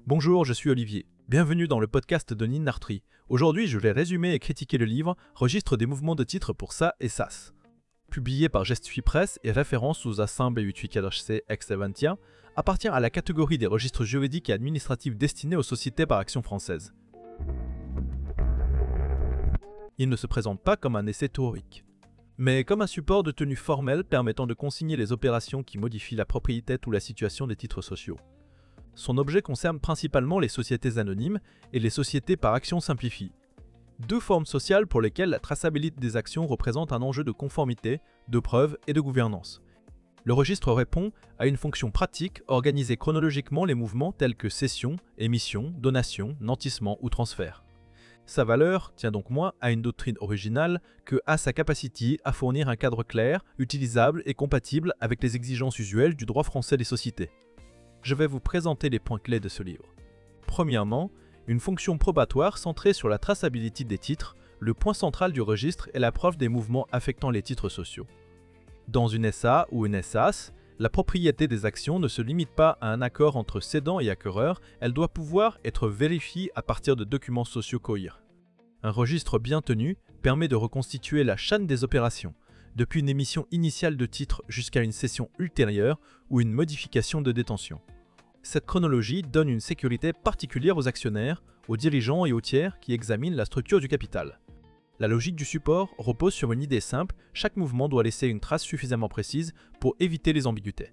Bonjour, je suis Olivier. Bienvenue dans le podcast de Ninartri. Aujourd'hui, je vais résumer et critiquer le livre Registre des mouvements de titres pour SA et SAS. Publié par Gestuit Press et référence aux Assemblées Utwicadochse ex-Eventia, appartient à la catégorie des registres juridiques et administratifs destinés aux sociétés par action française. Il ne se présente pas comme un essai théorique, mais comme un support de tenue formelle permettant de consigner les opérations qui modifient la propriété ou la situation des titres sociaux. Son objet concerne principalement les sociétés anonymes et les sociétés par action simplifiée. Deux formes sociales pour lesquelles la traçabilité des actions représente un enjeu de conformité, de preuve et de gouvernance. Le registre répond à une fonction pratique, organiser chronologiquement les mouvements tels que cession, émission, donation, nantissement ou transfert. Sa valeur tient donc moins à une doctrine originale que à sa capacité à fournir un cadre clair, utilisable et compatible avec les exigences usuelles du droit français des sociétés. Je vais vous présenter les points clés de ce livre. Premièrement, une fonction probatoire centrée sur la traçabilité des titres, le point central du registre est la preuve des mouvements affectant les titres sociaux. Dans une SA ou une SAS, la propriété des actions ne se limite pas à un accord entre cédant et acquéreur, elle doit pouvoir être vérifiée à partir de documents sociaux cohérents. Un registre bien tenu permet de reconstituer la chaîne des opérations, depuis une émission initiale de titres jusqu'à une cession ultérieure ou une modification de détention. Cette chronologie donne une sécurité particulière aux actionnaires, aux dirigeants et aux tiers qui examinent la structure du capital. La logique du support repose sur une idée simple, chaque mouvement doit laisser une trace suffisamment précise pour éviter les ambiguïtés.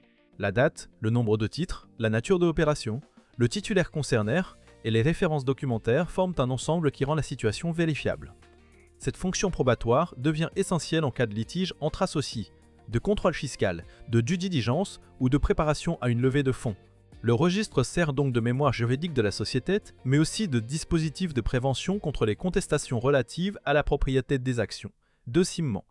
La date, le nombre de titres, la nature de l'opération, le titulaire concerné et les références documentaires forment un ensemble qui rend la situation vérifiable. Cette fonction probatoire devient essentielle en cas de litige entre associés, de contrôle fiscal, de due diligence ou de préparation à une levée de fonds. Le registre sert donc de mémoire juridique de la société, mais aussi de dispositif de prévention contre les contestations relatives à la propriété des actions. Deuxièmement,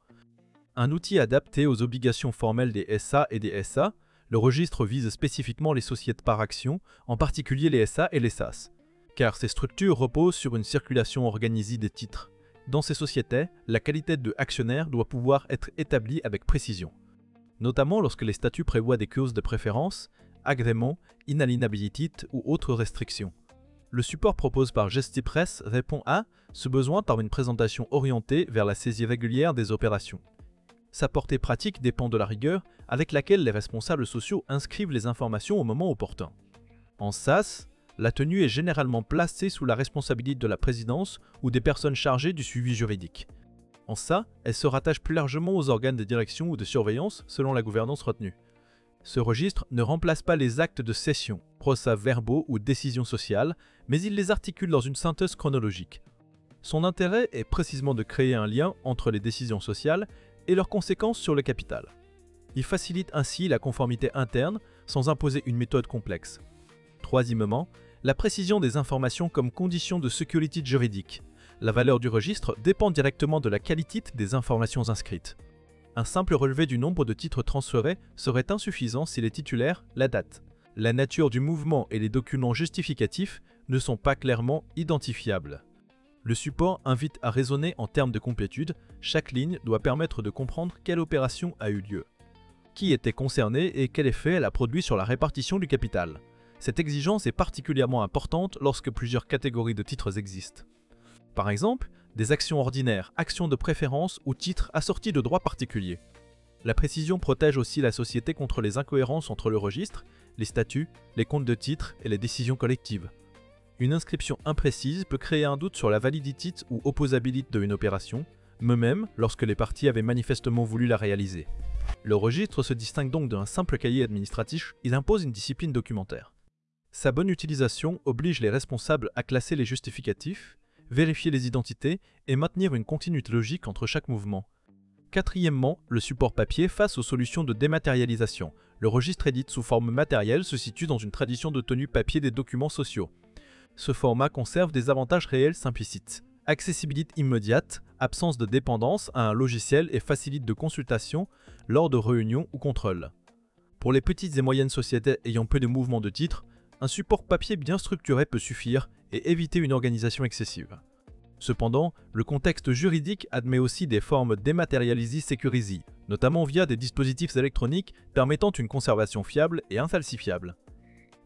un outil adapté aux obligations formelles des SA et des SA, le registre vise spécifiquement les sociétés par action, en particulier les SA et les SAS, car ces structures reposent sur une circulation organisée des titres. Dans ces sociétés, la qualité de actionnaire doit pouvoir être établie avec précision, notamment lorsque les statuts prévoient des clauses de préférence, agréments, inaliénabilité ou autres restrictions. Le support proposé par Gestuit Press répond à ce besoin par une présentation orientée vers la saisie régulière des opérations. Sa portée pratique dépend de la rigueur avec laquelle les responsables sociaux inscrivent les informations au moment opportun. En SAS, la tenue est généralement placée sous la responsabilité de la présidence ou des personnes chargées du suivi juridique. En SA, elle se rattache plus largement aux organes de direction ou de surveillance selon la gouvernance retenue. Ce registre ne remplace pas les actes de cession, procès-verbaux ou décisions sociales, mais il les articule dans une synthèse chronologique. Son intérêt est précisément de créer un lien entre les décisions sociales et leurs conséquences sur le capital. Il facilite ainsi la conformité interne sans imposer une méthode complexe. Troisièmement, la précision des informations comme condition de sécurité juridique. La valeur du registre dépend directement de la qualité des informations inscrites. Un simple relevé du nombre de titres transférés serait insuffisant si les titulaires, la date, la nature du mouvement et les documents justificatifs ne sont pas clairement identifiables. Le support invite à raisonner en termes de complétude, chaque ligne doit permettre de comprendre quelle opération a eu lieu, qui était concerné et quel effet elle a produit sur la répartition du capital. Cette exigence est particulièrement importante lorsque plusieurs catégories de titres existent. Par exemple, des actions ordinaires, actions de préférence ou titres assortis de droits particuliers. La précision protège aussi la société contre les incohérences entre le registre, les statuts, les comptes de titres et les décisions collectives. Une inscription imprécise peut créer un doute sur la validité ou opposabilité d'une opération, même lorsque les parties avaient manifestement voulu la réaliser. Le registre se distingue donc d'un simple cahier administratif, il impose une discipline documentaire. Sa bonne utilisation oblige les responsables à classer les justificatifs, vérifier les identités et maintenir une continuité logique entre chaque mouvement. Quatrièmement, le support papier face aux solutions de dématérialisation. Le registre édité sous forme matérielle se situe dans une tradition de tenue papier des documents sociaux. Ce format conserve des avantages réels implicites. Accessibilité immédiate, absence de dépendance à un logiciel et facilite de consultation lors de réunions ou contrôles. Pour les petites et moyennes sociétés ayant peu de mouvements de titres, un support papier bien structuré peut suffire et éviter une organisation excessive. Cependant, le contexte juridique admet aussi des formes dématérialisées sécurisées, notamment via des dispositifs électroniques permettant une conservation fiable et infalsifiable.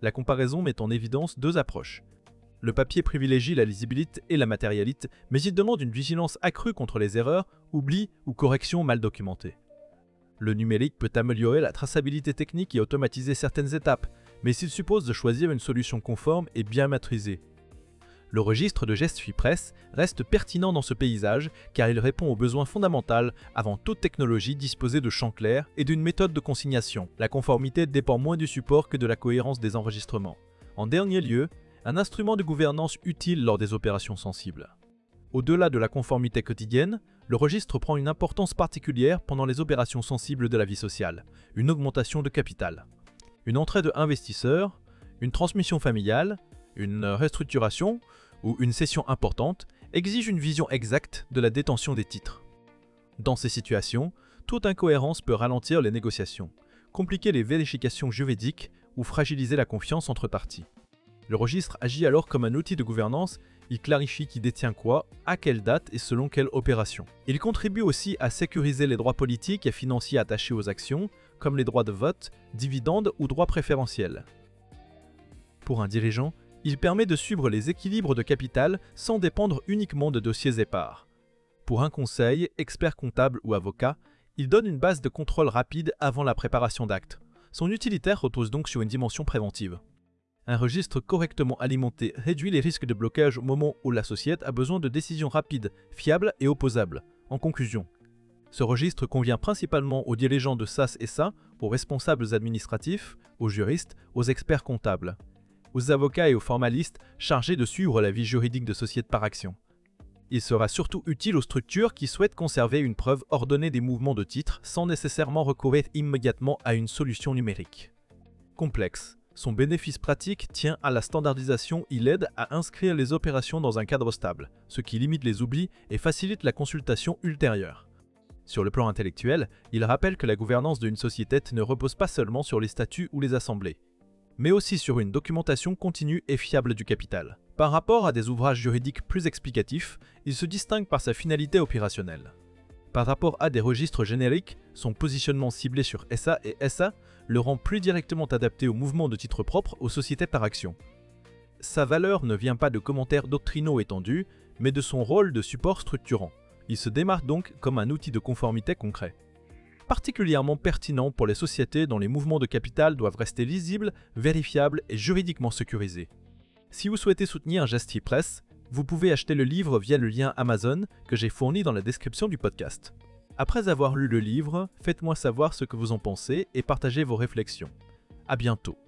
La comparaison met en évidence deux approches. Le papier privilégie la lisibilité et la matérialité, mais il demande une vigilance accrue contre les erreurs, oublis ou corrections mal documentées. Le numérique peut améliorer la traçabilité technique et automatiser certaines étapes, mais s'il suppose de choisir une solution conforme et bien maîtrisée. Le registre de GestFreePress reste pertinent dans ce paysage car il répond au besoin fondamental avant toute technologie disposer de champs clairs et d'une méthode de consignation. La conformité dépend moins du support que de la cohérence des enregistrements. En dernier lieu, un instrument de gouvernance utile lors des opérations sensibles. Au-delà de la conformité quotidienne, le registre prend une importance particulière pendant les opérations sensibles de la vie sociale, une augmentation de capital. Une entrée de investisseurs, une transmission familiale, une restructuration ou une cession importante exige une vision exacte de la détention des titres. Dans ces situations, toute incohérence peut ralentir les négociations, compliquer les vérifications juridiques ou fragiliser la confiance entre parties. Le registre agit alors comme un outil de gouvernance, il clarifie qui détient quoi, à quelle date et selon quelle opération. Il contribue aussi à sécuriser les droits politiques et financiers attachés aux actions, comme les droits de vote, dividendes ou droits préférentiels. Pour un dirigeant, il permet de suivre les équilibres de capital sans dépendre uniquement de dossiers épars. Pour un conseil, expert comptable ou avocat, il donne une base de contrôle rapide avant la préparation d'actes. Son utilitaire repose donc sur une dimension préventive. Un registre correctement alimenté réduit les risques de blocage au moment où la société a besoin de décisions rapides, fiables et opposables. En conclusion, ce registre convient principalement aux dirigeants de SAS SA, aux responsables administratifs, aux juristes, aux experts comptables, aux avocats et aux formalistes chargés de suivre la vie juridique de société par action. Il sera surtout utile aux structures qui souhaitent conserver une preuve ordonnée des mouvements de titres sans nécessairement recourir immédiatement à une solution numérique. Complexe. Son bénéfice pratique tient à la standardisation, il aide à inscrire les opérations dans un cadre stable, ce qui limite les oublis et facilite la consultation ultérieure. Sur le plan intellectuel, il rappelle que la gouvernance d'une société ne repose pas seulement sur les statuts ou les assemblées, mais aussi sur une documentation continue et fiable du capital. Par rapport à des ouvrages juridiques plus explicatifs, il se distingue par sa finalité opérationnelle. Par rapport à des registres génériques, son positionnement ciblé sur SA et SA le rend plus directement adapté au mouvement de titres propres aux sociétés par action. Sa valeur ne vient pas de commentaires doctrinaux étendus, mais de son rôle de support structurant. Il se démarque donc comme un outil de conformité concret. Particulièrement pertinent pour les sociétés dont les mouvements de capital doivent rester lisibles, vérifiables et juridiquement sécurisés. Si vous souhaitez soutenir GestFreePress, vous pouvez acheter le livre via le lien Amazon que j'ai fourni dans la description du podcast. Après avoir lu le livre, faites-moi savoir ce que vous en pensez et partagez vos réflexions. À bientôt.